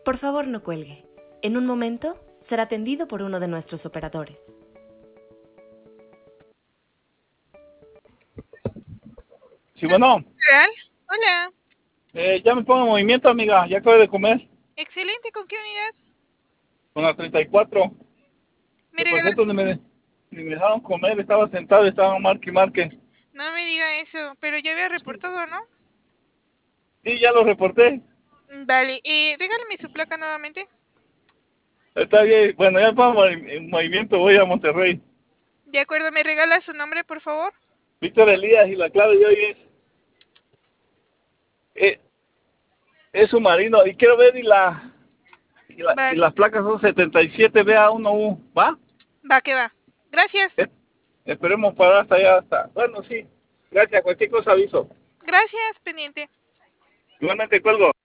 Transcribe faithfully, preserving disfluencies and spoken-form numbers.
Por favor, no cuelgue. En un momento será atendido por uno de nuestros operadores. Sí, bueno, ¿Real? Hola. eh, ya me pongo en movimiento, amiga. Ya acabo de comer Excelente, ¿con qué unidad? con la treinta y cuatro. ¿Me Que por regalas? cierto, ni me, ni me dejaron comer. Estaba sentado, estaba marque y marque. No me diga eso, pero ya había Sí, reportado, ¿no? sí, ya lo reporté. Mm, Vale, eh, regálame su placa nuevamente. Está bien. Bueno, ya me pongo en en movimiento. Voy a Monterrey. De acuerdo, ¿me regala su nombre, por favor? Víctor Elías, y la clave de hoy es, eh, es submarino. Y quiero ver, y, la, y, la, y Vale, las placas son setenta y siete B A uno U. ¿Va? va que va. Gracias. Eh, esperemos parar hasta allá. Hasta. Bueno, sí. Gracias. Cualquier cosa aviso. Gracias, pendiente. Igualmente cuelgo.